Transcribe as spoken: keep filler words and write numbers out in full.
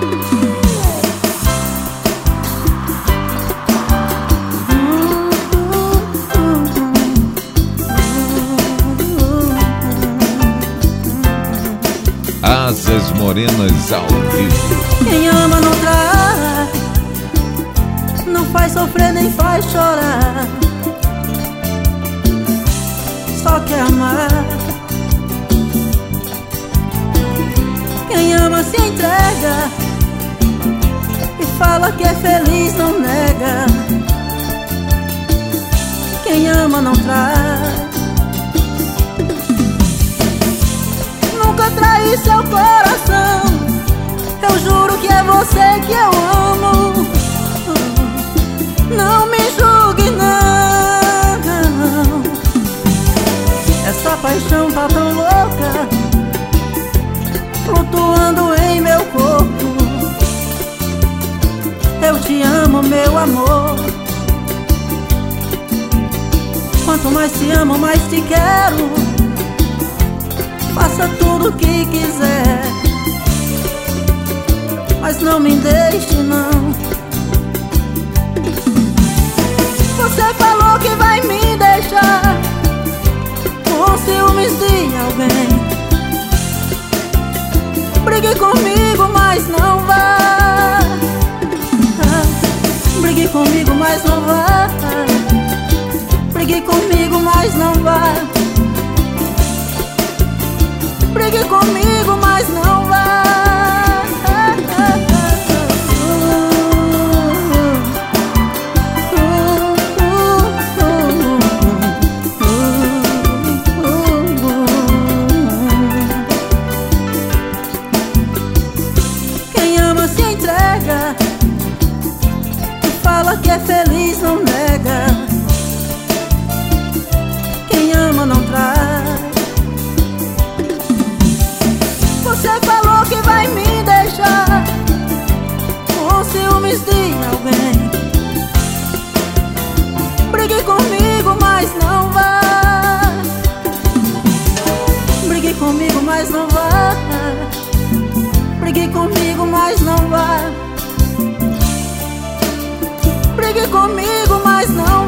Asas Morenas ao vivo. Quem ama não trai, não faz sofrer nem faz chorar, só quer amar. Quem ama se entrega e fala que é feliz, não nega. Quem ama não trai, nunca traí seu coração. Eu juro que é você que eu amo. Não me julgue não. Essa paixão tá tão louca, flutuando em meu corpo. Eu te amo, meu amor. Quanto mais te amo, mais te quero. Faça tudo o que quiser, mas não me deixe não. Você falou que vai me deixar com ciúmes de alguém. Brigue comigo, mas não vá. Brigue comigo, mas não vá. Brigue comigo, mas não vá. Brigue comigo, mas não vá. Quem ama se entrega e fala que é feliz, não nega. Quem ama não trai. Você falou que vai me deixar com ciúmes de alguém. Brigue comigo, mas não vá. Brigue comigo, mas não vá. Brigue comigo, mas não vá. Brigue comigo, mas não